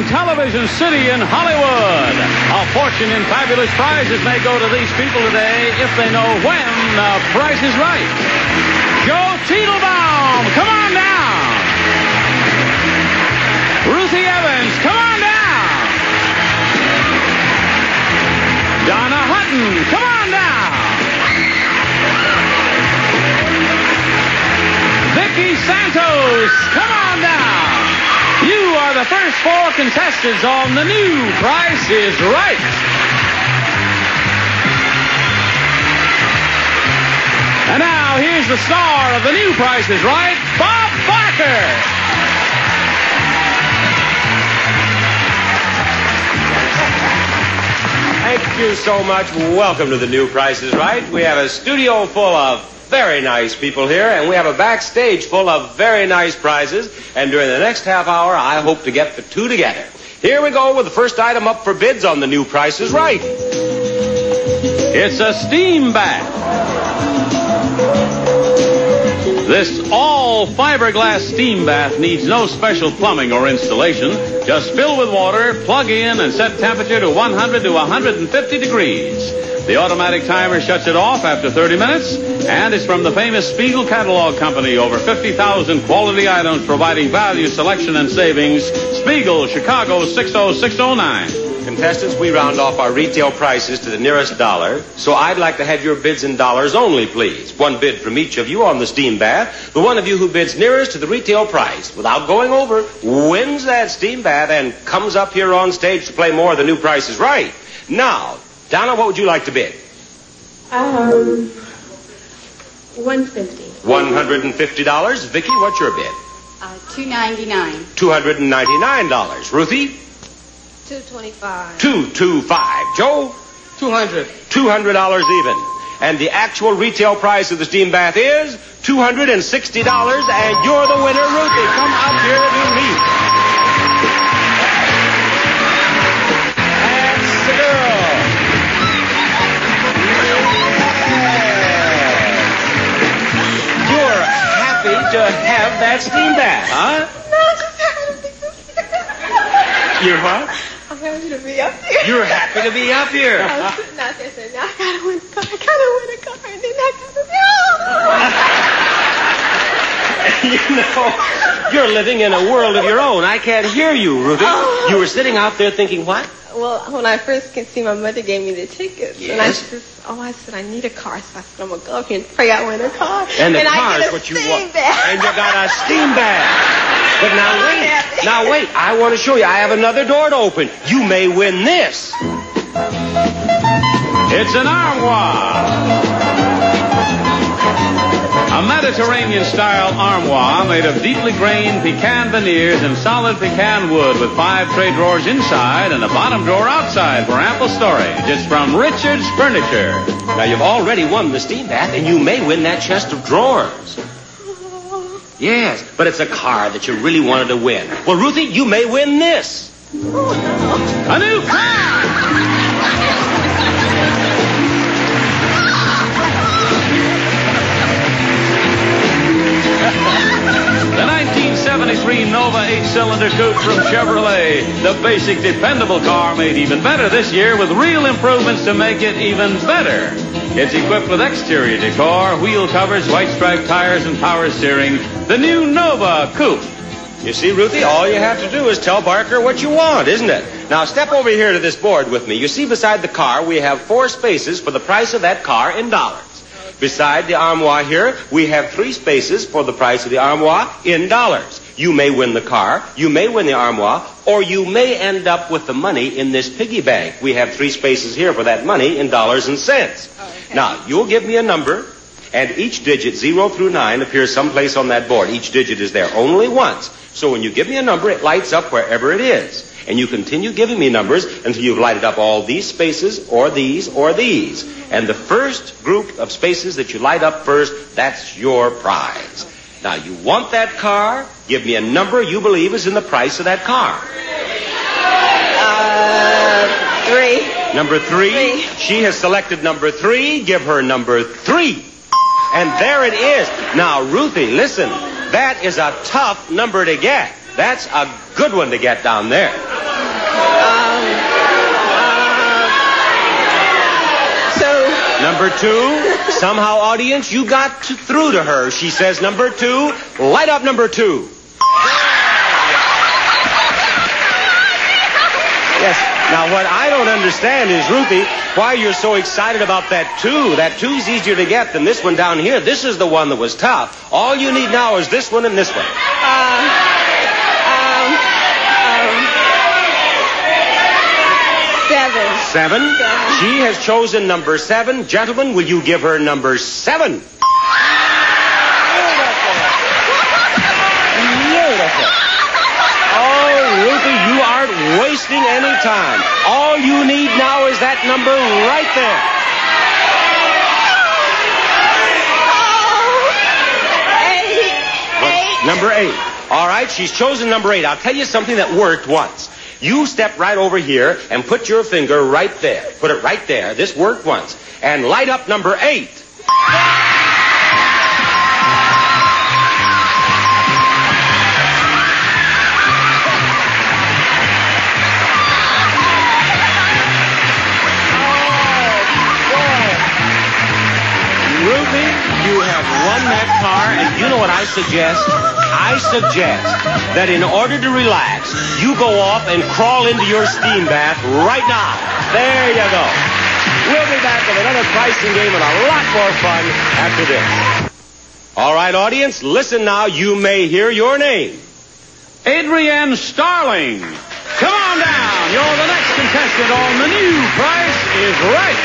Television City in Hollywood. A fortune in fabulous prizes may go to these people today if they know when the price is right. Joe Teitelbaum, come on down. Ruthie Evans, come on down. Donna Hutton, come on down. Vicky Santos, come on down. You are the first four contestants on The New Price is Right. And now, here's the star of The New Price is Right, Bob Barker. Thank you so much. Welcome to The New Price is Right. We have a studio full of very nice people here, and we have a backstage full of very nice prizes. And during the next half hour, I hope to get the two together. Here we go with the first item up for bids on The New Price is Right. It's a steam bath. This all fiberglass steam bath needs no special plumbing or installation. Just fill with water, plug in, and set temperature to 100 to 150 degrees. The automatic timer shuts it off after 30 minutes, and it's from the famous Spiegel Catalog Company. Over 50,000 quality items providing value, selection, and savings. Spiegel, Chicago 60609. Contestants, we round off our retail prices to the nearest dollar, so I'd like to have your bids in dollars only, please. One bid from each of you on the steam bath. The one of you who bids nearest to the retail price, without going over, wins that steam bath and comes up here on stage to play more of The New Price is Right. Now, Donna, what would you like to bid? $150. $150. Vicky, what's your bid? $299. $299. Ruthie? $225. $225. Joe? $200. $200 even. And the actual retail price of the steam bath is $260, and you're the winner, Ruthie. Come up here to do me. That's the girl. You're happy to have that steam bath, huh? You're what? I'm happy to be up here. You're happy to be up here. I was sitting out there saying, I gotta win a car, and then I gotta You know, you're living in a world of your own. I can't hear you, Ruthie. Oh. You were sitting out there thinking what? Well, when I first came see, my mother gave me the tickets. Yes. And I said, I need a car. So I said, I'm going to go up here and pray I win a car. And the I car get is what you steam want. bath. And you got a steam bath. But I'm happy. now wait. I want to show you. I have another door to open. You may win this. It's an armoire. A Mediterranean-style armoire made of deeply grained pecan veneers and solid pecan wood with 5 tray drawers inside and a bottom drawer outside for ample storage. It's from Richard's Furniture. Now, you've already won the steam bath, and you may win that chest of drawers. Yes, but it's a car that you really wanted to win. Well, Ruthie, you may win this. A new car! The 1973 Nova 8-cylinder coupe from Chevrolet. The basic, dependable car made even better this year with real improvements to make it even better. It's equipped with exterior decor, wheel covers, white striped tires, and power steering. The new Nova Coupe. You see, Ruthie, all you have to do is tell Barker what you want, isn't it? Now, step over here to this board with me. You see, beside the car, we have 4 spaces for the price of that car in dollars. Beside the armoire here, we have 3 spaces for the price of the armoire in dollars. You may win the car, you may win the armoire, or you may end up with the money in this piggy bank. We have 3 spaces here for that money in dollars and cents. Okay. Now, you'll give me a number, and each digit, 0 through 9, appears someplace on that board. Each digit is there only once. So when you give me a number, it lights up wherever it is. And you continue giving me numbers until you've lighted up all these spaces, or these, or these. And the first group of spaces that you light up first, that's your prize. Now, you want that car? Give me a number you believe is in the price of that car. 3. Number 3. 3. She has selected number 3. Give her number 3. And there it is. Now, Ruthie, listen. That is a tough number to get. That's a good one to get down there. Number 2. Somehow, audience, you got through to her. She says number 2. Light up number 2. Yes. Now, what I don't understand is, Ruthie, why you're so excited about that 2. That 2's easier to get than this one down here. This is the one that was tough. All you need now is this one and this one. 7. 7. She has chosen number 7. Gentlemen, will you give her number 7? Beautiful. Oh, Ruthie, you aren't wasting any time. All you need now is that number right there. Number 8. All right, she's chosen number 8. I'll tell you something that worked once. You step right over here and put your finger right there. Put it right there. This worked once. And light up number 8. Ruthie, you have won that car, and you know what I suggest? I suggest that in order to relax, you go off and crawl into your steam bath right now. There you go. We'll be back with another pricing game and a lot more fun after this. All right, audience, listen now. You may hear your name. Adrienne Starling. Come on down. You're the next contestant on The New Price is Right.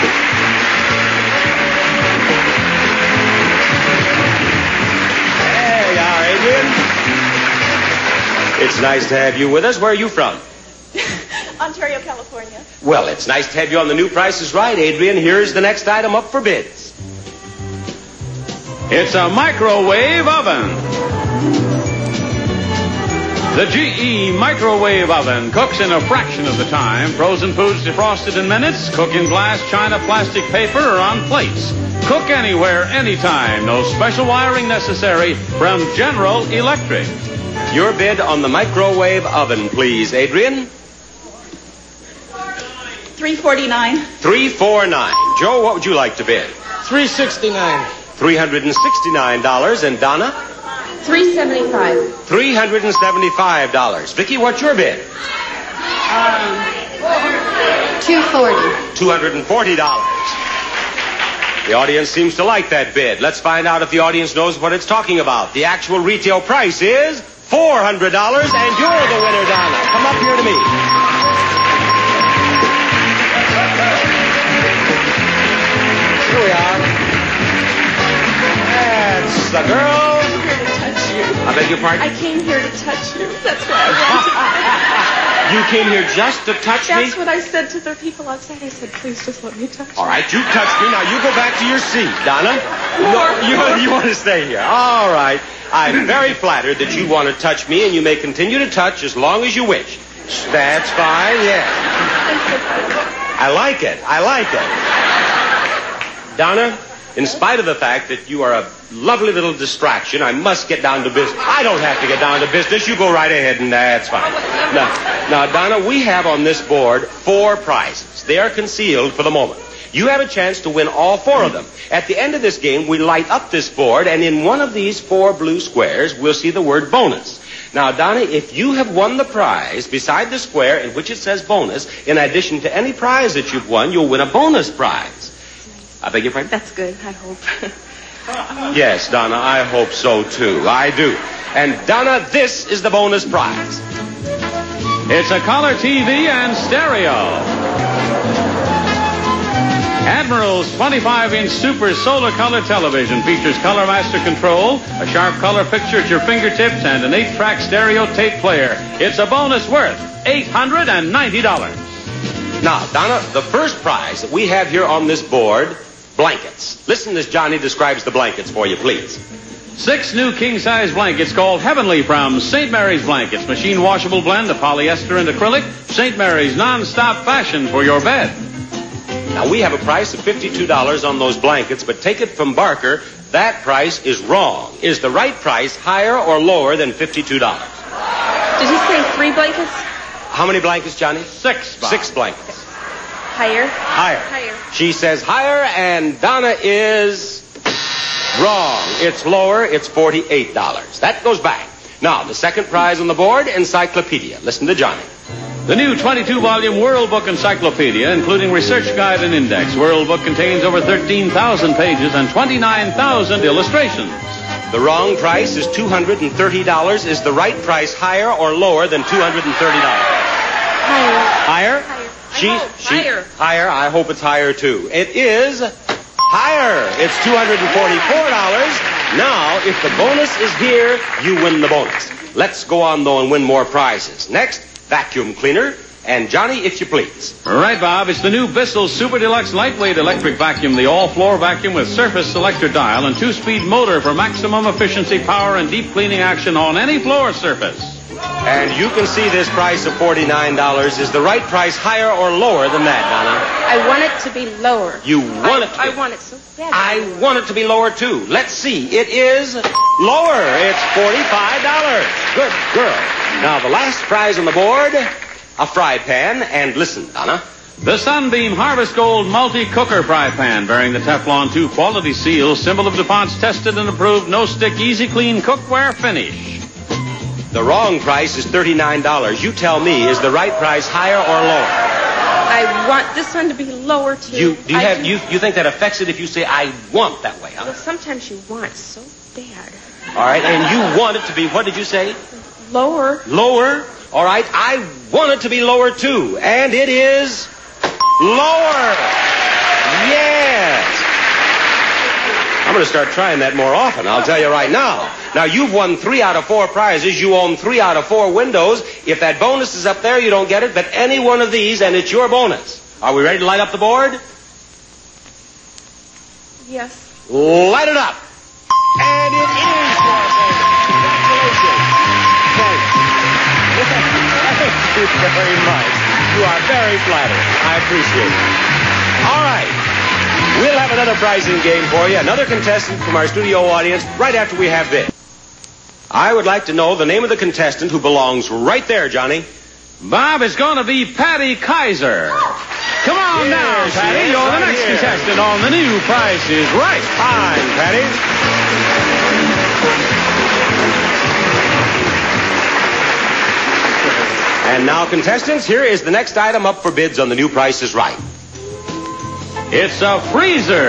It's nice to have you with us. Where are you from? Ontario, California. Well, it's nice to have you on The New Price is Right, Adrian. Here's the next item up for bids. It's a microwave oven. The GE microwave oven cooks in a fraction of the time. Frozen foods defrosted in minutes. Cook in glass, china, plastic, paper, or on plates. Cook anywhere, anytime. No special wiring necessary from General Electric. Your bid on the microwave oven, please, Adrian. $349. $349. Joe, what would you like to bid? $369. $369. And Donna? $375. $375. Vicki, what's your bid? $240. $240. The audience seems to like that bid. Let's find out if the audience knows what it's talking about. The actual retail price is $400, and you're the winner, Donna. Come up here to me. Here we are. That's the girl. I'm here to touch you. I beg your pardon? I came here to touch you. That's why I wanted. You came here just to touch me? That's what I said to the people outside. I said, please just let me touch you. All right, you touched me. Now you go back to your seat, Donna. No, you want to stay here. All right. I'm very flattered that you want to touch me, and you may continue to touch as long as you wish. That's fine, yes. I like it. Donna, in spite of the fact that you are a lovely little distraction, I must get down to business. I don't have to get down to business. You go right ahead, and that's fine. Now, Donna, we have on this board 4 prizes. They are concealed for the moment. You have a chance to win all 4 of them. At the end of this game, we light up this board, and in one of these 4 blue squares, we'll see the word bonus. Now, Donna, if you have won the prize beside the square in which it says bonus, in addition to any prize that you've won, you'll win a bonus prize. I beg your pardon? That's good, I hope. Yes, Donna, I hope so, too. I do. And, Donna, this is the bonus prize. It's a color TV and stereo. Admiral's 25-inch Super Solar Color television features Color Master Control, a sharp color picture at your fingertips, and an 8-track stereo tape player. It's a bonus worth $890. Now, Donna, the first prize that we have here on this board, blankets. Listen as Johnny describes the blankets for you, please. 6 new king-size blankets called Heavenly from St. Mary's Blankets. Machine washable blend of polyester and acrylic. St. Mary's non-stop fashion for your bed. Now, we have a price of $52 on those blankets, but take it from Barker, that price is wrong. Is the right price higher or lower than $52? Did he say 3 blankets? How many blankets, Johnny? 6. Bob. 6 blankets. Higher. Higher. Higher. She says higher, and Donna is wrong. It's lower. It's $48. That goes back. Now, the second prize on the board, encyclopedia. Listen to Johnny. The new 22-volume World Book Encyclopedia, including research guide and index. World Book contains over 13,000 pages and 29,000 illustrations. The wrong price is $230. Is the right price higher or lower than $230? Higher. Higher? Higher. Higher. Higher. I hope it's higher, too. It is higher. It's $244. Now, if the bonus is here, you win the bonus. Let's go on, though, and win more prizes. Next, vacuum cleaner. And Johnny, if you please. Right, Bob. It's the new Bissell Super Deluxe Lightweight Electric Vacuum, the all-floor vacuum with surface selector dial and 2-speed motor for maximum efficiency, power, and deep cleaning action on any floor surface. And you can see this price of $49. Is the right price higher or lower than that, Donna? I want it to be lower. You want it to be? I want it so bad. I want it to be lower, too. Let's see. It is lower. It's $45. Good girl. Now, the last prize on the board, a fry pan. And listen, Donna. The Sunbeam Harvest Gold Multi-Cooker Fry Pan, bearing the Teflon 2 quality seal, symbol of DuPont's tested and approved no-stick, easy-clean cookware finish. The wrong price is $39. You tell me, is the right price higher or lower? I want this one to be lower, too. You think that affects it if you say, I want that way, huh? Well, sometimes you want so bad. All right, and you want it to be, what did you say? Lower. Lower? All right, I want it to be lower, too. And it is lower. Yes. I'm going to start trying that more often, I'll tell you right now. Now, you've won 3 out of 4 prizes. You own 3 out of 4 windows. If that bonus is up there, you don't get it, but any one of these, and it's your bonus. Are we ready to light up the board? Yes. Light it up. And it is your bonus. Congratulations. Thank you very much. You are very flattering. I appreciate it. All right. We'll have another pricing game for you, another contestant from our studio audience, right after we have this. I would like to know the name of the contestant who belongs right there, Johnny. Bob, it's going to be Patty Kaiser. Come on now, Patty. You're the next contestant on the new Price is Right. Fine, Patty. And now, contestants, here is the next item up for bids on the new Price is Right. It's a freezer.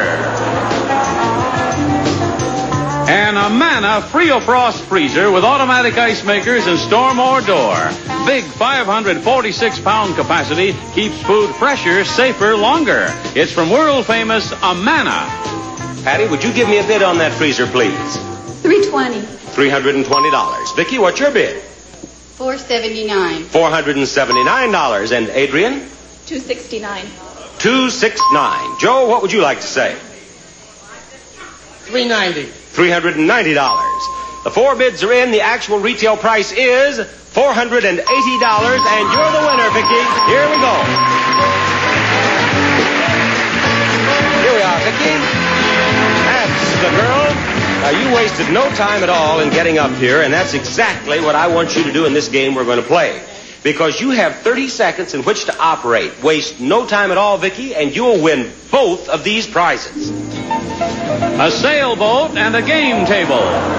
An Amana Friofrost freezer with automatic ice makers and storm or door. Big 546-pound capacity keeps food fresher, safer, longer. It's from world-famous Amana. Patty, would you give me a bid on that freezer, please? $320. $320. Vicki, what's your bid? $479. $479. And Adrian? $269. $269. Joe, what would you like to say? $390. $390. The 4 bids are in. The actual retail price is $480, and you're the winner, Vicki. Here we go. Here we are, Vicki. That's the girl. Now, you wasted no time at all in getting up here, and that's exactly what I want you to do in this game we're going to play. Because you have 30 seconds in which to operate. Waste no time at all, Vicki, and you'll win both of these prizes. A sailboat and a game table.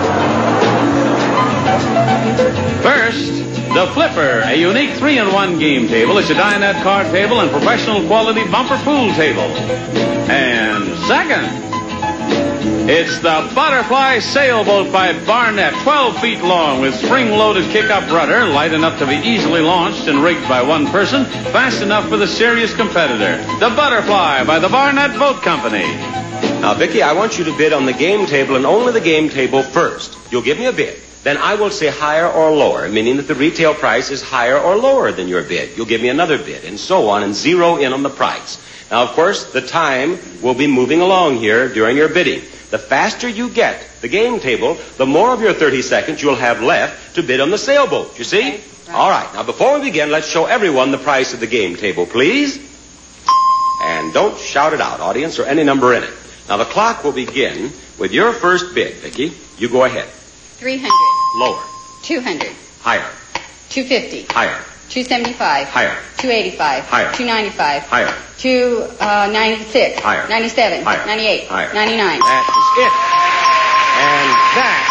First, the Flipper, a unique 3-in-1 game table. It's a dinette card table and professional quality bumper pool table. And second, it's the Butterfly Sailboat by Barnett, 12 feet long with spring-loaded kick-up rudder, light enough to be easily launched and rigged by one person, fast enough for the serious competitor. The Butterfly by the Barnett Boat Company. Now, Vicki, I want you to bid on the game table and only the game table first. You'll give me a bid. Then I will say higher or lower, meaning that the retail price is higher or lower than your bid. You'll give me another bid, and so on, and zero in on the price. Now, of course, the time will be moving along here during your bidding. The faster you get the game table, the more of your 30 seconds you'll have left to bid on the sailboat. You see? Right. All right. Now, before we begin, let's show everyone the price of the game table, please. And don't shout it out, audience, or any number in it. Now, the clock will begin with your first bid, Vicki. You go ahead. $300. Lower. $200. Higher. $250. Higher. 275. Higher. 285. Higher. 295. Higher. 296. Higher. 97. Higher. 98. Higher. 99. That is it. And that...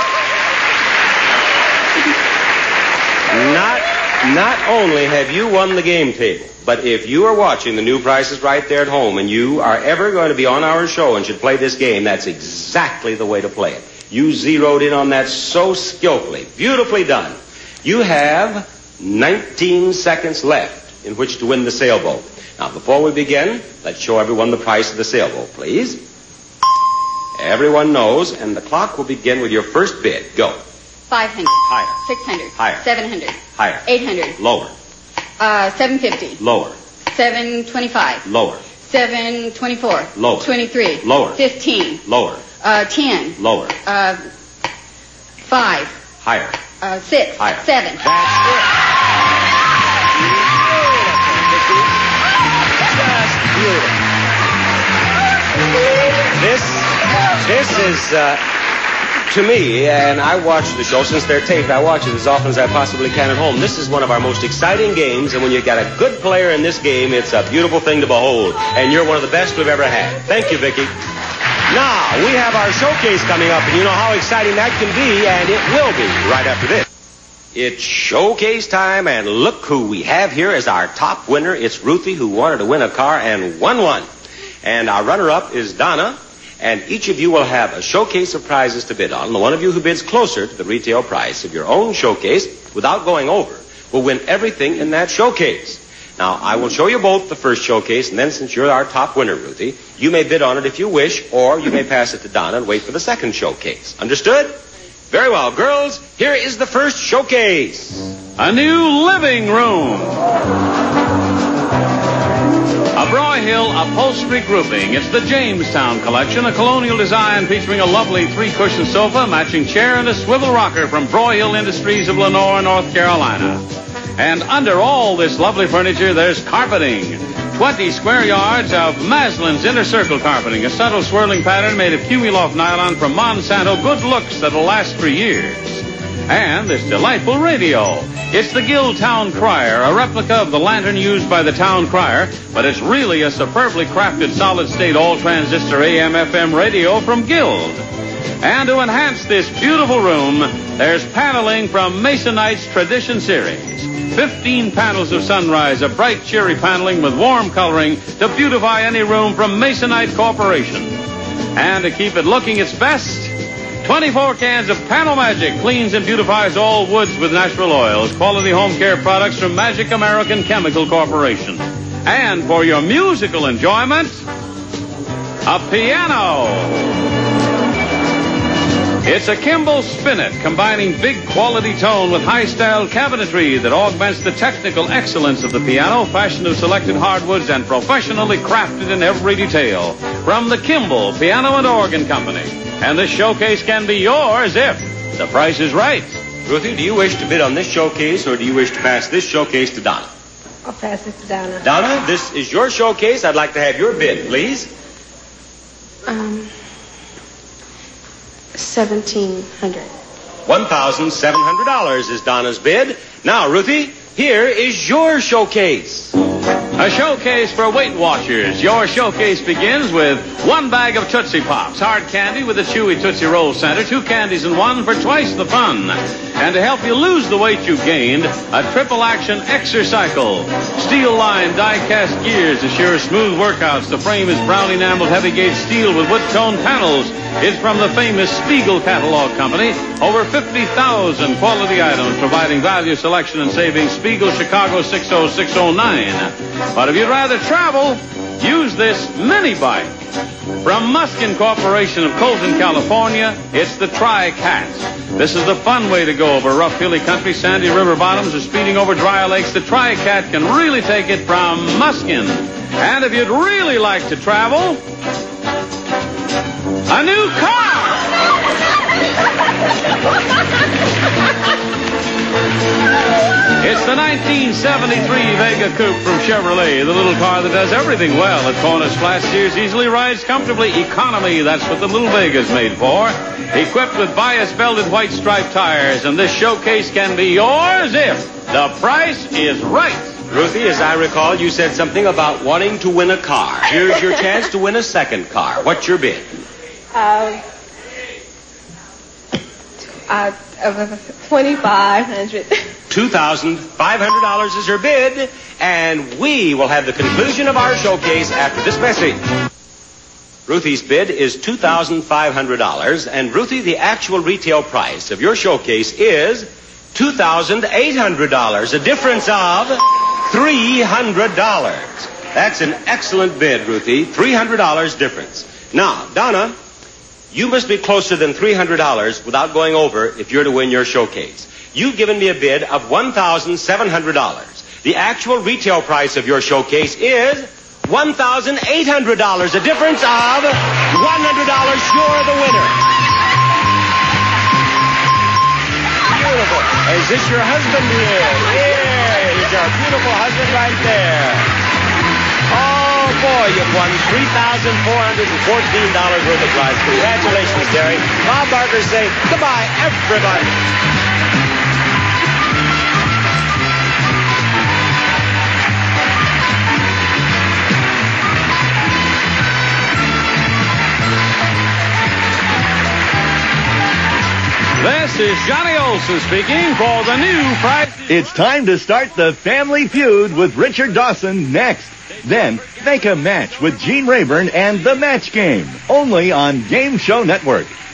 Not only have you won the game table, but if you are watching the new Prices Right there at home and you are ever going to be on our show and should play this game, that's exactly the way to play it. You zeroed in on that so skillfully. Beautifully done. You have 19 seconds left in which to win the sailboat. Now, before we begin, let's show everyone the price of the sailboat, please. Everyone knows, and the clock will begin with your first bid. Go. 500. Higher. 600. Higher. 700. Higher. 800. Lower. 750. Lower. 725. Lower. 724. Lower. 23. Lower. 15. Lower. 10. Lower. 5. Higher. 6. Higher. 7. That's it. This is, to me, and I watch the show since they're taped. I watch it as often as I possibly can at home. This is one of our most exciting games, and when you've got a good player in this game, it's a beautiful thing to behold. And you're one of the best we've ever had. Thank you, Vicki. Now, we have our showcase coming up, and you know how exciting that can be, and it will be right after this. It's showcase time, and look who we have here as our top winner. It's Ruthie, who wanted to win a car and won one. And our runner-up is Donna, and each of you will have a showcase of prizes to bid on. And the one of you who bids closer to the retail price of your own showcase without going over will win everything in that showcase. Now, I will show you both the first showcase, and then since you're our top winner, Ruthie, you may bid on it if you wish, or you may pass it to Donna and wait for the second showcase. Understood? Very well, girls, here is the first showcase. A new living room. A Broyhill upholstery grouping. It's the Jamestown collection, a colonial design featuring a lovely three-cushion sofa, matching chair, and a swivel rocker from Broyhill Industries of Lenore, North Carolina. And under all this lovely furniture, there's carpeting. 20 square yards of Maslin's Inner Circle carpeting, a subtle swirling pattern made of Cumuloft nylon from Monsanto, good looks that'll last for years. And this delightful radio. It's the Guild Town Crier, a replica of the lantern used by the town crier, but it's really a superbly crafted solid-state all-transistor AM/FM radio from Guild. And to enhance this beautiful room, there's paneling from Masonite's Tradition Series. 15 panels of sunrise, a bright, cheery paneling with warm coloring to beautify any room from Masonite Corporation. And to keep it looking its best, 24 cans of Panel Magic cleans and beautifies all woods with natural oils. Quality home care products from Magic American Chemical Corporation. And for your musical enjoyment, a piano. It's a Kimball Spinet, combining big quality tone with high-style cabinetry that augments the technical excellence of the piano, fashion of selected hardwoods, and professionally crafted in every detail. From the Kimball Piano and Organ Company. And this showcase can be yours if the price is right. Ruthie, do you wish to bid on this showcase, or do you wish to pass this showcase to Donna? I'll pass it to Donna. Donna, this is your showcase. I'd like to have your bid, please. 1,700. $1,700 is Donna's bid. Now, Ruthie, here is your showcase. A showcase for Weight Watchers. Your showcase begins with 1 bag of Tootsie Pops, hard candy with a chewy Tootsie Roll center, 2 candies in 1 for twice the fun. And to help you lose the weight you've gained, a triple action Exercycle. Steel-lined die-cast gears assure smooth workouts. The frame is brown enameled heavy-gauge steel with wood-tone panels. It's from the famous Spiegel Catalog Company. Over 50,000 quality items providing value, selection, and savings. Spiegel, Chicago 60609. But if you'd rather travel, use this mini bike. From Muskin Corporation of Colton, California, it's the Tri-Cat. This is the fun way to go over rough, hilly country, sandy river bottoms, or speeding over dry lakes. The Tri-Cat can really take it from Muskin. And if you'd really like to travel, a new car! It's the 1973 Vega Coupe from Chevrolet, the little car that does everything well. It corners, flat steers, easily rides comfortably. Economy, that's what the little Vega's made for. Equipped with bias belted white striped tires, and this showcase can be yours if The price is right. Ruthie, as I recall, you said something about wanting to win a car. Here's your chance to win a second car. What's your bid? $2,500. $2,500 is her bid, and we will have the conclusion of our showcase after this message. Ruthie's bid is $2,500, and Ruthie, the actual retail price of your showcase is $2,800, a difference of $300. That's an excellent bid, Ruthie. $300 difference. Now, Donna, you must be closer than $300 without going over if you're to win your showcase. You've given me a bid of $1,700. The actual retail price of your showcase is $1,800, a difference of $100. You're the winner. Beautiful. Is this your husband here? Yeah, he's our beautiful husband right there. Oh, boy, you've won $3,414 worth of prize. Congratulations, Terry. Bob Barker say goodbye, everybody. This is Johnny Olson speaking for the new Price. It's time to start the Family Feud with Richard Dawson next. Then, make a match with Gene Rayburn and The Match Game, only on Game Show Network.